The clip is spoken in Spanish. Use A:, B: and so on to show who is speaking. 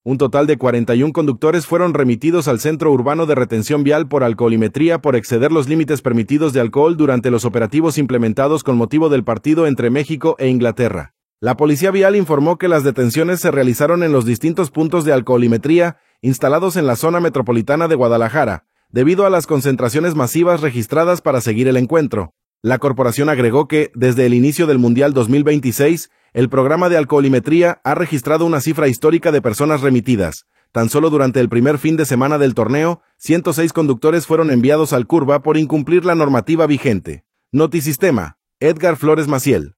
A: Un total de 41 conductores fueron remitidos al Centro Urbano de Retención Vial por alcoholimetría por exceder los límites permitidos de alcohol durante los operativos implementados con motivo del partido entre México e Inglaterra. La Policía Vial informó que las detenciones se realizaron en los distintos puntos de alcoholimetría instalados en la zona metropolitana de Guadalajara, debido a las concentraciones masivas registradas para seguir el encuentro. La corporación agregó que, desde el inicio del Mundial 2026, el programa de alcoholimetría ha registrado una cifra histórica de personas remitidas. Tan solo durante el primer fin de semana del torneo, 106 conductores fueron enviados al CURVA por incumplir la normativa vigente. Notisistema, Edgar Flores Maciel.